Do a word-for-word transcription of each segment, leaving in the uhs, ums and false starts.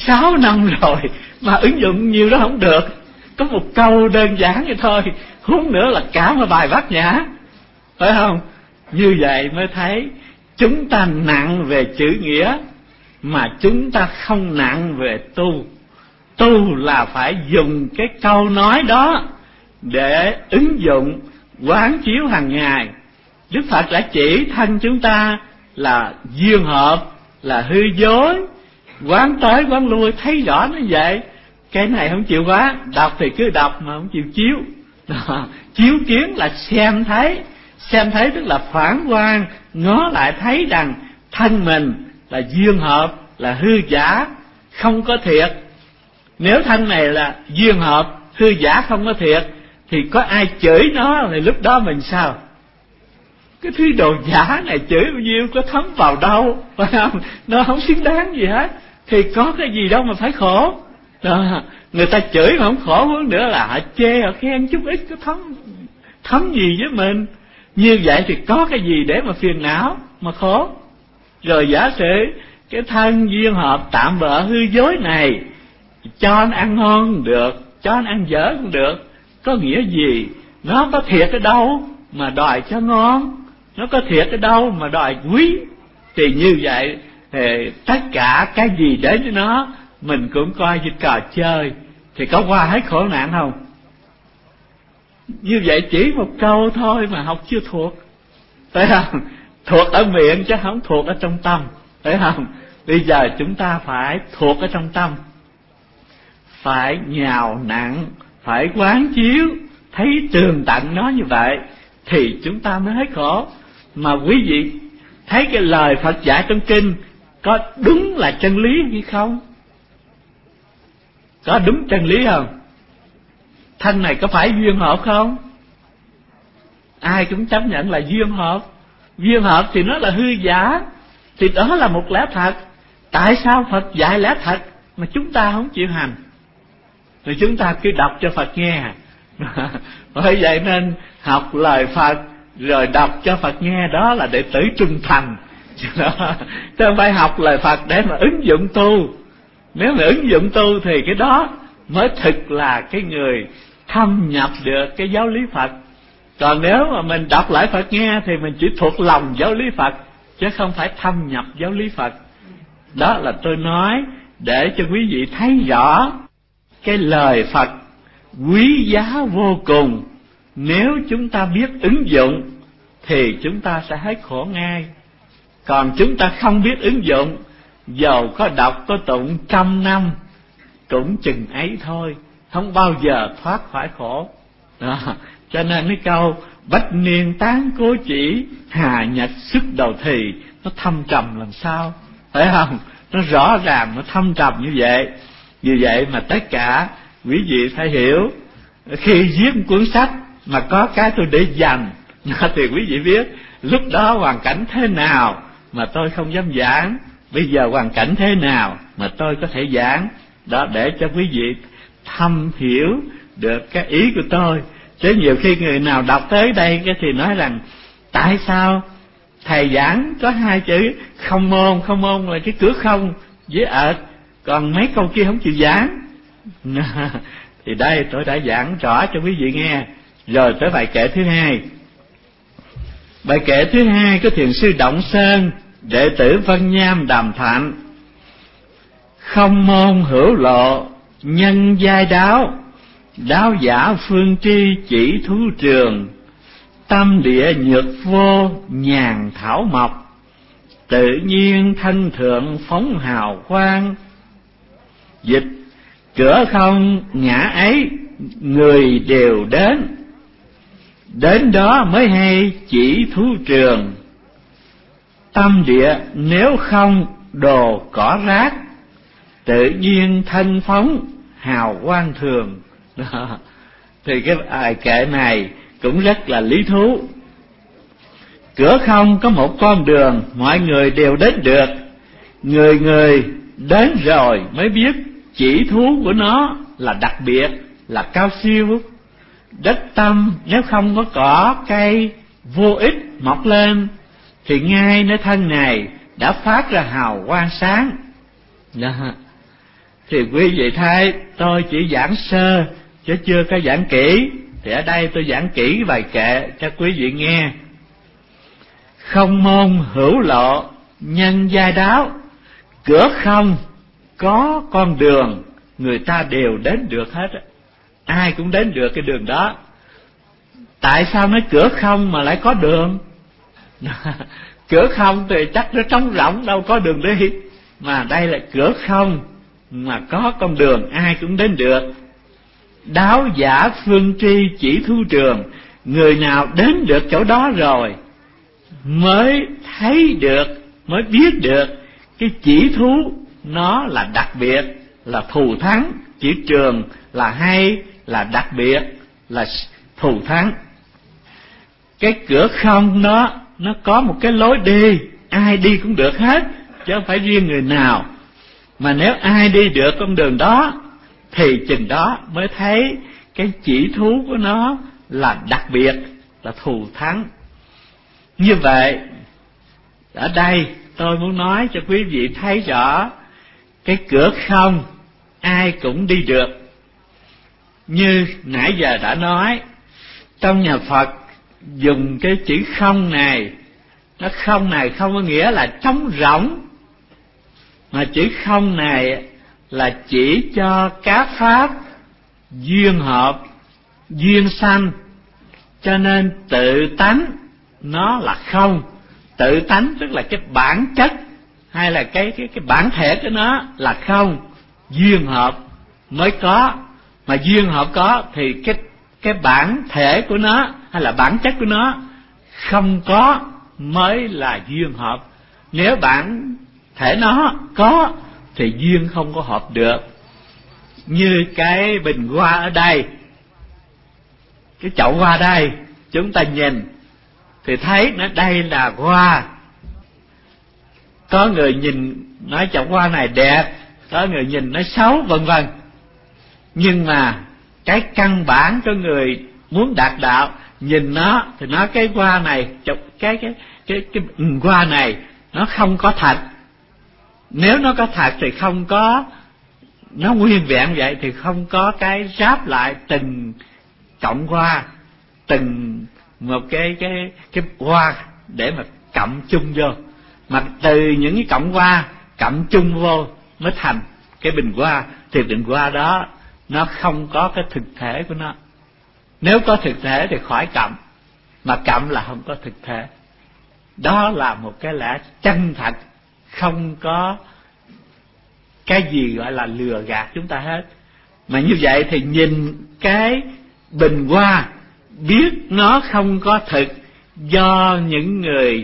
sáu năm rồi mà ứng dụng nhiều đó không được. Có một câu đơn giản vậy thôi, huống nữa là cả một bài bát nhã, phải không? Như vậy mới thấy chúng ta nặng về chữ nghĩa mà chúng ta không nặng về tu. Tu là phải dùng cái câu nói đó để ứng dụng quán chiếu hàng ngày. Đức Phật đã chỉ thân chúng ta là duyên hợp, là hư dối, quán tới quán lui, thấy rõ nó vậy. Cái này không chịu quá, đọc thì cứ đọc mà không chịu chiếu. Đó. Chiếu kiến là xem thấy, xem thấy tức là phản quan, ngó lại thấy rằng thân mình là duyên hợp, là hư giả, không có thiệt. Nếu thân này là duyên hợp, hư giả, không có thiệt, thì có ai chửi nó thì lúc đó mình sao? Cái thứ đồ giả này chửi bao nhiêu có thấm vào đâu, phải không? Nó không xứng đáng gì hết. Thì có cái gì đâu mà phải khổ. Đó. Người ta chửi mà không khổ hơn nữa là họ chê, họ khen chút ít có thấm thấm gì với mình. Như vậy thì có cái gì để mà phiền não mà khổ. Rồi giả sử cái thân duyên hợp tạm bợ hư dối này, cho nó ăn ngon cũng được, cho nó ăn dở cũng được, có nghĩa gì? Nó có thiệt ở đâu mà đòi cho ngon, nó có thiệt ở đâu mà đòi quý. Thì như vậy thì tất cả cái gì đến với nó mình cũng coi như trò chơi, thì có qua hết khổ nạn không? Như vậy chỉ một câu thôi mà học chưa thuộc, phải không? Thuộc ở miệng chứ không thuộc ở trong tâm, phải không? Bây giờ chúng ta phải thuộc ở trong tâm, phải nhào nặng, phải quán chiếu, thấy tường tận nó như vậy thì chúng ta mới hết khổ. Mà quý vị thấy cái lời Phật dạy trong kinh có đúng là chân lý hay không? Có đúng chân lý không? Thân này có phải duyên hợp không? Ai cũng chấp nhận là duyên hợp. Duyên hợp thì nó là hư giả, thì đó là một lẽ thật. Tại sao Phật dạy lẽ thật mà chúng ta không chịu hành? Rồi chúng ta cứ đọc cho Phật nghe. Bởi vậy nên học lời Phật rồi đọc cho Phật nghe, đó là đệ tử trung thành. Chứ không phải học lời Phật để mà ứng dụng tu. Nếu mà ứng dụng tu thì cái đó mới thực là cái người thâm nhập được cái giáo lý Phật. Còn nếu mà mình đọc lại Phật nghe thì mình chỉ thuộc lòng giáo lý Phật, chứ không phải thâm nhập giáo lý Phật. Đó là tôi nói để cho quý vị thấy rõ cái lời Phật quý giá vô cùng. Nếu chúng ta biết ứng dụng thì chúng ta sẽ hết khổ ngay. Còn chúng ta không biết ứng dụng, dầu có đọc có tụng trăm năm cũng chừng ấy thôi, không bao giờ thoát khỏi khổ. Đó. Cho nên cái câu bách niên tán cố chỉ, hà nhật sức đầu thì, nó thâm trầm làm sao, phải không? Nó rõ ràng, nó thâm trầm như vậy. Vì vậy mà tất cả quý vị phải hiểu, khi viết một cuốn sách mà có cái tôi để dành thì quý vị biết lúc đó hoàn cảnh thế nào mà tôi không dám giảng, bây giờ hoàn cảnh thế nào mà tôi có thể giảng. Đó, để cho quý vị thâm hiểu được cái ý của tôi. Chứ nhiều khi người nào đọc tới đây cái thì nói rằng tại sao thầy giảng có hai chữ không môn, không môn là cái cửa không với ợt, còn mấy câu kia không chịu giảng. Thì đây tôi đã giảng rõ cho quý vị nghe. Rồi tới bài kệ thứ hai. Bài kệ thứ hai của Thiền sư Động Sơn, đệ tử Vân Nham Đàm Thạnh. Không môn hữu lộ, nhân giai đáo, đáo giả phương tri chỉ thú trường. Tâm địa nhược vô, nhàn thảo mộc, tự nhiên thân thượng phóng hào quang. Dịch: cửa không ngã ấy, người đều đến, đến đó mới hay chỉ thú trường. Tâm địa nếu không đồ cỏ rác, tự nhiên thân phóng hào quang thường. Đó. Thì cái bài kệ này cũng rất là lý thú. Cửa không có một con đường mọi người đều đến được, người người đến rồi mới biết chỉ thú của nó là đặc biệt, là cao siêu. Đất tâm nếu không có cỏ cây vô ích mọc lên thì ngay nơi thân này đã phát ra hào quang sáng. Đó. Thì quý vị thấy tôi chỉ giảng sơ chứ chưa có giảng kỹ, thì ở đây tôi giảng kỹ bài kệ cho quý vị nghe. Không môn hữu lộ nhân giai đáo, cửa không có con đường, người ta đều đến được hết. Ai cũng đến được cái đường đó. Tại sao nói cửa không mà lại có đường? Cửa không thì chắc nó trống rỗng, đâu có đường đi. Mà đây là cửa không mà có con đường, ai cũng đến được. Đáo giả phương tri chỉ thu trường, người nào đến được chỗ đó rồi mới thấy được, mới biết được cái chỉ thú nó là đặc biệt, là thù thắng. Chỉ trường là hay, là đặc biệt, là thù thắng. Cái cửa không đó nó có một cái lối đi, ai đi cũng được hết, chứ không phải riêng người nào. Mà nếu ai đi được con đường đó thì chừng đó mới thấy cái chỉ thú của nó là đặc biệt, là thù thắng. Như vậy ở đây tôi muốn nói cho quý vị thấy rõ cái cửa không ai cũng đi được. Như nãy giờ đã nói, trong nhà Phật dùng cái chữ không này, nó không này không có nghĩa là trống rỗng, mà chữ không này là chỉ cho các pháp duyên hợp, duyên sanh. Cho nên tự tánh nó là không. Tự tánh tức là cái bản chất hay là cái cái cái bản thể của nó là không. Duyên hợp mới có, mà duyên hợp có thì cái cái bản thể của nó hay là bản chất của nó không có mới là duyên hợp. Nếu bản thể nó có thì duyên không có hợp được. Như cái bình hoa ở đây, cái chậu hoa đây, chúng ta nhìn thì thấy nó đây là hoa. Có người nhìn nói chậu hoa này đẹp, có người nhìn nói xấu, vân vân. Nhưng mà cái căn bản của người muốn đạt đạo, nhìn nó thì nói cái hoa này, cái cái cái cái, cái hoa này nó không có thật. Nếu nó có thật thì không có, nó nguyên vẹn vậy thì không có cái ráp lại từng cọng hoa, từng một cái cái cái hoa để mà cặm chung vô, mà từ những cái cọng hoa cặm chung vô mới thành cái bình hoa. Thì bình hoa đó nó không có cái thực thể của nó. Nếu có thực thể thì khỏi cặm, mà cặm là không có thực thể. Đó là một cái lẽ chân thật, không có cái gì gọi là lừa gạt chúng ta hết. Mà như vậy thì nhìn cái bình hoa biết nó không có thực, do những người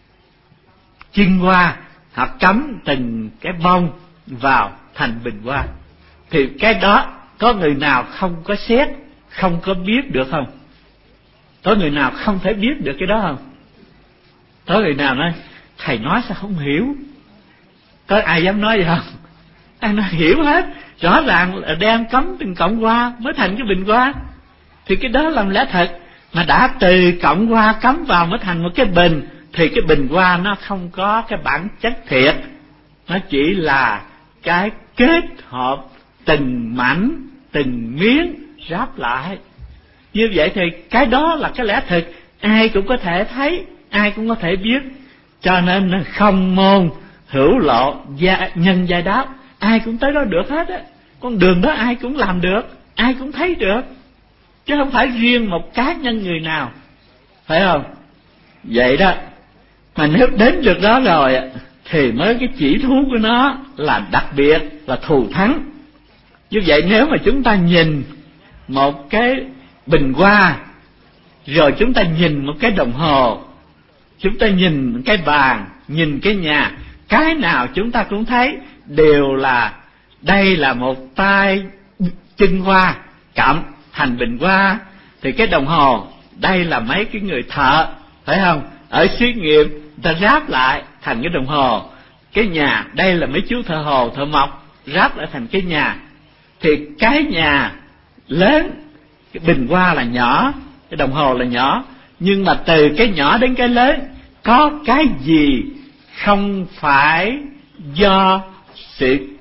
chưng hoa họ cắm từng cái bông vào thành bình hoa. Thì cái đó có người nào không có xét, không có biết được không? Có người nào không thể biết được cái đó không? Có người nào nói thầy nói sao không hiểu? Có ai dám nói vậy không? Ai nói hiểu hết, rõ ràng là đem cắm từng cọng hoa mới thành cái bình hoa. Thì cái đó là lẽ thật. Mà đã từ cọng hoa cắm vào mới thành một cái bình, thì cái bình hoa nó không có cái bản chất thiệt, nó chỉ là cái kết hợp từng mảnh từng miếng ráp lại. Như vậy thì cái đó là cái lẽ thực, ai cũng có thể thấy, ai cũng có thể biết. Cho nên không môn hữu lộ gia, nhân giai đáo, ai cũng tới đó được hết á. Con đường đó ai cũng làm được, ai cũng thấy được, chứ không phải riêng một cá nhân người nào, phải không? Vậy đó. Mà nếu đến được đó rồi thì mới cái chỉ thú của nó là đặc biệt, là thù thắng. Như vậy nếu mà chúng ta nhìn một cái bình hoa, rồi chúng ta nhìn một cái đồng hồ, chúng ta nhìn cái bàn, nhìn cái nhà, cái nào chúng ta cũng thấy đều là đây là một tay chưng hoa cặm thành bình hoa. Thì cái đồng hồ đây là mấy cái người thợ, phải không? Ở xí nghiệp ta ráp lại thành cái đồng hồ. Cái nhà đây là mấy chú thợ hồ, thợ mộc ráp lại thành cái nhà. Thì cái nhà lớn, cái bình hoa là nhỏ, cái đồng hồ là nhỏ, nhưng mà từ cái nhỏ đến cái lớn có cái gì không phải do sự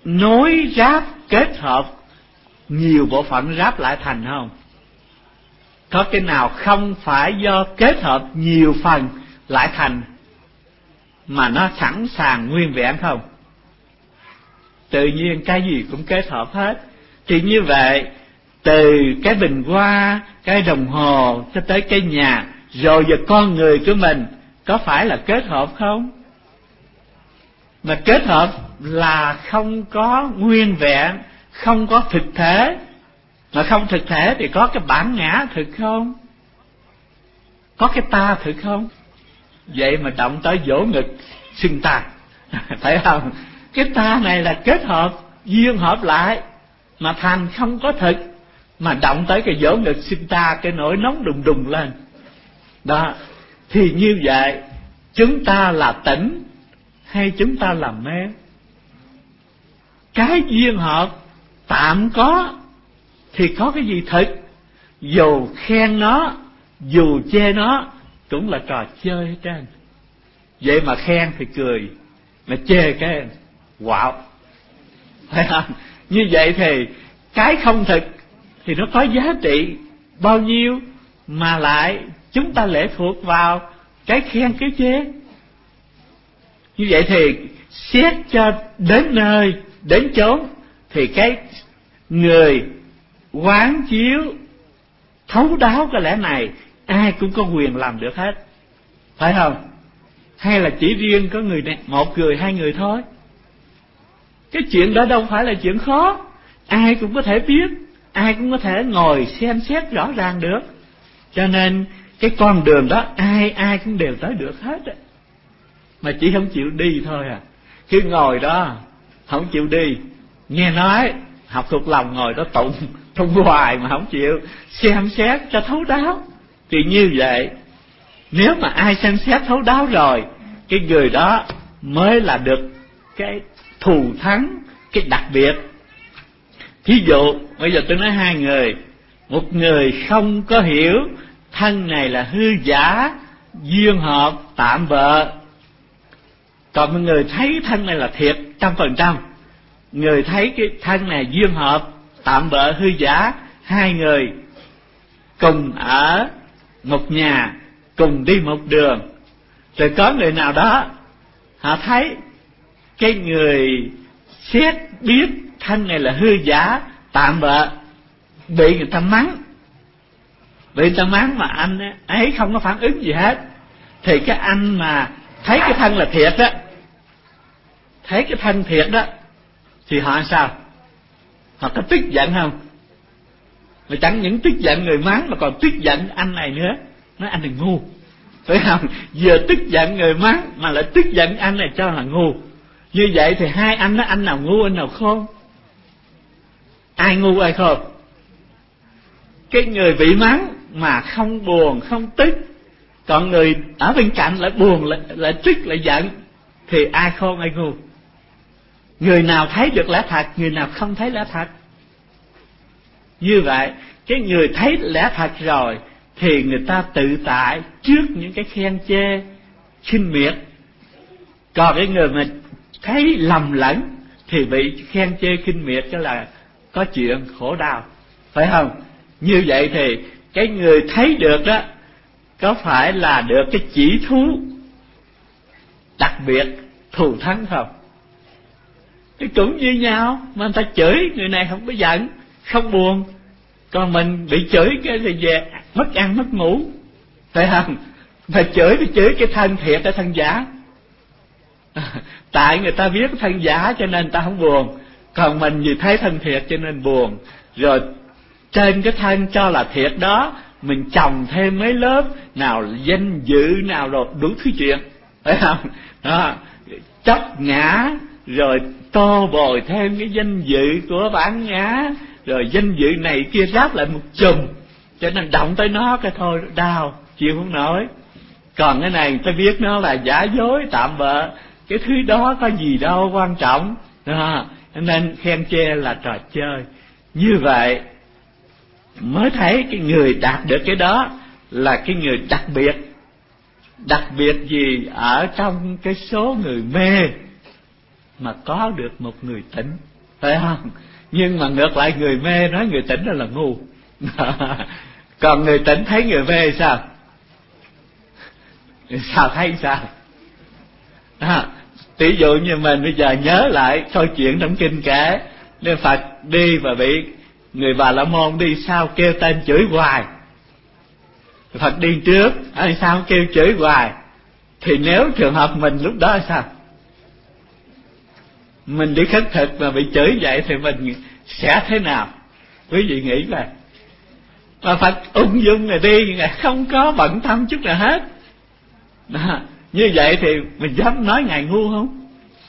nối ráp kết hợp nhiều bộ phận ráp lại thành không? Có cái nào không phải do kết hợp nhiều phần lại thành mà nó sẵn sàng nguyên vẹn không? Tự nhiên cái gì cũng kết hợp hết. Thì như vậy, từ cái bình hoa, cái đồng hồ cho tới cái nhà, rồi giờ con người của mình có phải là kết hợp không? Mà kết hợp là không có nguyên vẹn, không có thực thể. Mà không thực thể thì có cái bản ngã thực không? Có cái ta thực không? Vậy mà động tới vỗ ngực xưng ta, thấy không? Cái ta này là kết hợp, duyên hợp lại mà thành không có thực, mà động tới cái vỗ ngực xưng ta, cái nỗi nóng đùng đùng lên. Đó, thì như vậy chúng ta là tỉnh hay chúng ta là mê? Cái duyên hợp tạm có thì có cái gì thực? Dù khen nó, dù chê nó cũng là trò chơi hết trơn. Vậy mà khen thì cười, mà chê cái quạo, phải không? Như vậy thì cái không thực thì nó có giá trị bao nhiêu mà lại chúng ta lệ thuộc vào cái khen cái chê? Như vậy thì xét cho đến nơi đến chốn thì cái người quán chiếu thấu đáo cái lẽ này ai cũng có quyền làm được hết, phải không? Hay là chỉ riêng có người này, một người hai người thôi? Cái chuyện đó đâu phải là chuyện khó, ai cũng có thể biết, ai cũng có thể ngồi xem xét rõ ràng được. Cho nên cái con đường đó ai ai cũng đều tới được hết, mà chỉ không chịu đi thôi à. Cứ ngồi đó không chịu đi, nghe nói học thuộc lòng ngồi đó tụng tụng hoài mà không chịu xem xét cho thấu đáo. Thì như vậy, nếu mà ai xem xét thấu đáo rồi, cái người đó mới là được cái thù thắng, cái đặc biệt. Thí dụ bây giờ tôi nói hai người, một người không có hiểu thân này là hư giả, duyên hợp, tạm bợ, còn một người thấy thân này là thiệt trăm phần trăm. Người thấy cái thân này duyên hợp, tạm bợ, hư giả, hai người cùng ở một nhà, cùng đi một đường. Rồi có người nào đó họ thấy cái người xét biết thân này là hư giả, tạm bợ, bị người ta mắng, bị người ta mắng mà anh ấy không có phản ứng gì hết. Thì cái anh mà thấy cái thân là thiệt đó, thấy cái thân thiệt đó, thì họ sao? Họ có tức giận không? Mà chẳng những tức giận người mắng mà còn tức giận anh này nữa, nói anh này ngu, phải không? Vừa tức giận người mắng mà lại tức giận anh này cho là ngu. Như vậy thì hai anh đó, anh nào ngu anh nào khôn? Ai ngu ai khôn? Cái người bị mắng mà không buồn không tức, còn người ở bên cạnh lại buồn, lại, lại tức lại giận, thì ai khôn ai ngu? Người nào thấy được lẽ thật, người nào không thấy lẽ thật. Như vậy, cái người thấy lẽ thật rồi thì người ta tự tại trước những cái khen chê, khinh miệt. Còn cái người mà thấy lầm lẫn thì bị khen chê khinh miệt, cho là có chuyện khổ đau, phải không? Như vậy thì cái người thấy được đó có phải là được cái chỉ thú đặc biệt thù thắng không? Cái cũng như nhau, mà người ta chửi người này không có giận, không buồn, còn mình bị chửi cái thì về mất ăn mất ngủ, phải không? Mà chửi thì chửi cái thân thiệt, cái thân giả. Tại người ta biết cái thân giả cho nên người ta không buồn, còn mình vì thấy thân thiệt cho nên buồn. Rồi trên cái thân cho là thiệt đó, mình chồng thêm mấy lớp, nào danh dự, nào rồi đủ thứ chuyện, phải không? Đó, chấp ngã, rồi tô bồi thêm cái danh dự của bản ngã, rồi danh dự này kia ráp lại một chùm, cho nên động tới nó cái thôi đau, chịu không nổi. Còn cái này ta biết nó là giả dối, tạm bợ, cái thứ đó có gì đâu quan trọng, đó, nên khen chê là trò chơi. Như vậy mới thấy cái người đạt được cái đó là cái người đặc biệt. Đặc biệt gì ở trong cái số người mê mà có được một người tỉnh. phải không? Nhưng mà ngược lại người mê nói người tỉnh đó là ngu. Còn người tỉnh thấy người mê sao? Sao thấy sao? À, tỷ dụ như mình bây giờ nhớ lại câu chuyện trong kinh kể, Đức Phật đi và bị người Bà La Môn đi sau kêu tên chửi hoài. Phật đi trước, ai sao kêu chửi hoài. Thì nếu trường hợp mình lúc đó sao? Mình đi khất thực mà bị chửi vậy thì mình sẽ thế nào? Quý vị nghĩ coi. Mà Phật ung dung rồi đi, không có bận tâm chút nào hết. Đó, như vậy thì mình dám nói Ngài ngu không?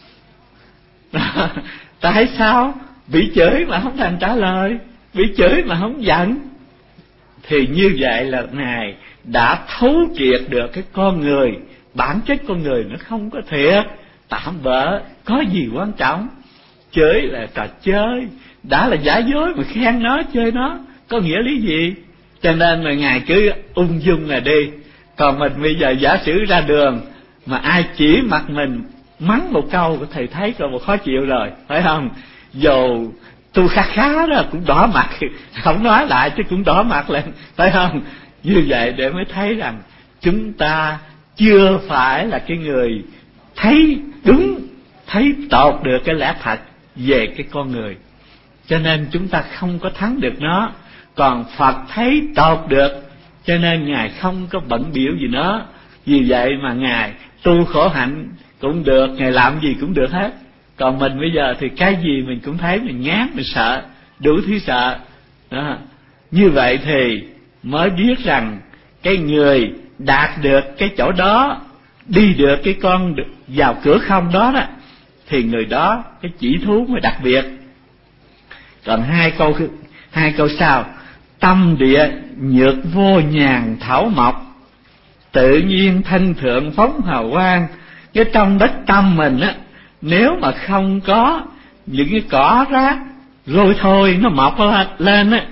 Đó, tại sao bị chửi mà không thành trả lời, bị chửi mà không giận? Thì như vậy là Ngài đã thấu triệt được cái con người, bản chất con người nó không có thiệt, tạm bỡ, có gì quan trọng. Chửi là trò chơi, đã là giả dối mà khen nó, chơi nó, có nghĩa lý gì? Cho nên là Ngài cứ ung dung là đi. Còn mình bây giờ giả sử ra đường mà ai chỉ mặt mình mắng một câu, thầy thấy rồi một khó chịu rồi, phải không? Dù tu khá khá đó cũng đỏ mặt, không nói lại chứ cũng đỏ mặt lên, phải không? Như vậy để mới thấy rằng chúng ta chưa phải là cái người thấy đúng, thấy tột được cái lẽ thật về cái con người, cho nên chúng ta không có thắng được nó. Còn Phật thấy tột được, cho nên Ngài không có bận biểu gì nó. Vì vậy mà Ngài tu khổ hạnh cũng được, Ngài làm gì cũng được hết. Còn mình bây giờ thì cái gì mình cũng thấy mình ngán, mình sợ, đủ thứ sợ đó. Như vậy thì mới biết rằng cái người đạt được cái chỗ đó, đi được cái con vào cửa không đó đó, thì người đó cái chỉ thú mới đặc biệt. Còn hai câu hai câu sau: tâm địa nhược vô nhàn thảo mộc, tự nhiên thanh thượng phóng hào quang. Cái trong đất tâm mình á, nếu mà không có những cái cỏ rác rồi thôi nó mọc lên á,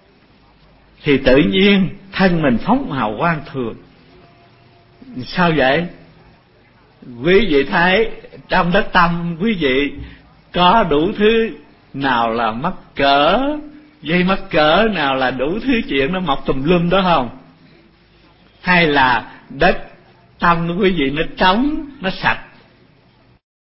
thì tự nhiên thân mình phóng hào quang thường. Sao vậy? Quý vị thấy trong đất tâm quý vị có đủ thứ, nào là mắc cỡ, dây mắc cỡ, nào là đủ thứ chuyện nó mọc tùm lum đó không? Hay là đất tâm của quý vị nó trống, nó sạch,